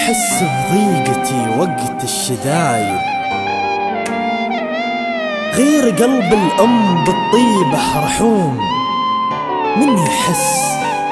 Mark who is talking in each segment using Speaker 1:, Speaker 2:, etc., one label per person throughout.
Speaker 1: يحس بضيقتي وقت الشدايد، غير قلب الأم بالطيبة رحوم. من يحس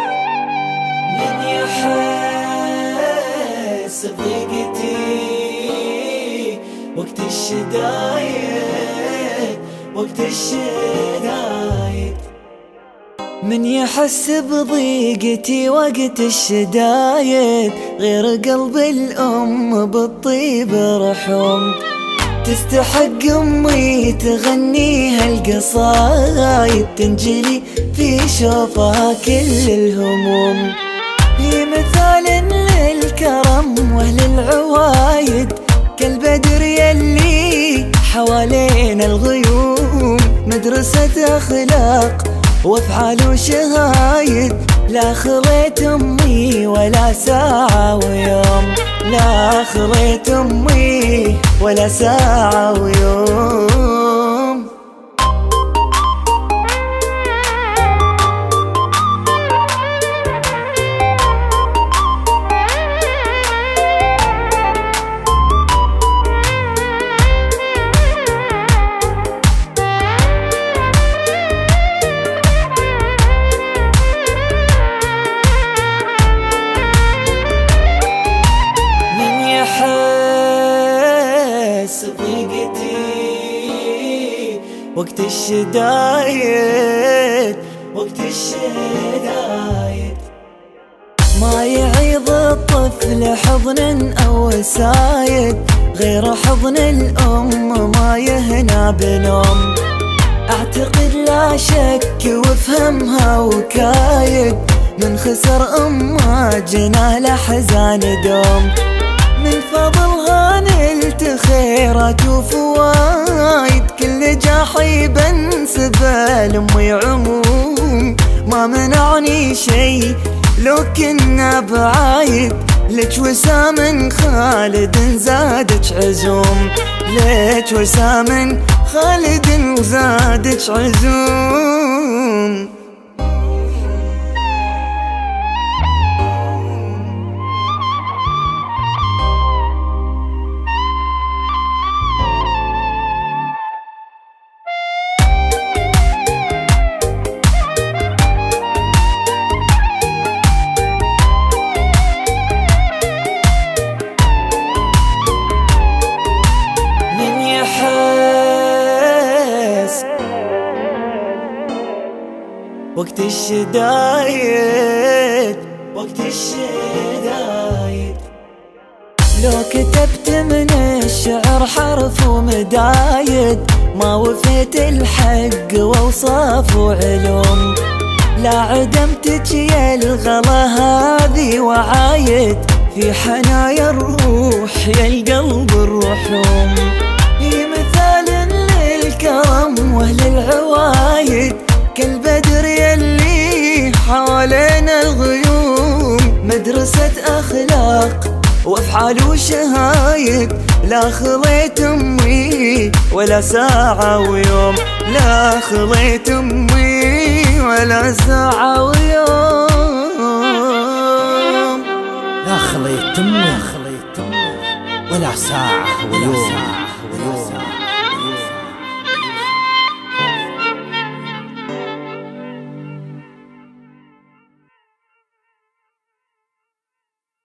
Speaker 2: بضيقتي وقت الشدايد، وقت الشدايد. من يحس بضيقتي وقت الشدايد، غير قلب الأم بالطيب رحوم. تستحق أمي تغنيها القصايد، تنجلي في شوفها كل الهموم. هي مثال للكرم واهل العوايد، كالبدر يلي حوالينا الغيوم. مدرسة أخلاق وافعال وشهايد، لا خليت أمي ولا ساعة ويوم، لا خليت أمي ولا ساعة ويوم. بضيقتي وقت الشدايد، وقت الشدايد. ما يعيض الطفل حضن أو سايد، غير حضن الأم ما يهنى بنوم. أعتقد لا شك وافهمها وكايد، من خسر أمه جناه الأحزان دوم. من فضلها نلت خيرات وفوايد، كل جاحي بنسب لأمي عموم. ما منعني شي لو كنا بعايد، لك وسام خالد زادت عزوم، لك وسام خالد زادت عزوم. وقت الشدايد، وقت الشدايد. لو كتبت من الشعر حرف ومدايد، ما وفيت الحق وأوصاف وعلوم. لا عدمتك يا الغلا هذه وعايد، في حنايا الروح يا القلب الرحوم. هي مثال للكرم واهل العوايد، كالبدر يلي حوالينا الغيوم. مدرسة أخلاق وافعال وشهايد، لا خليت أمي ولا ساعة ويوم، لا خليت أمي ولا ساعة ويوم،
Speaker 1: لا خليت أمي ولا ساعة ويوم.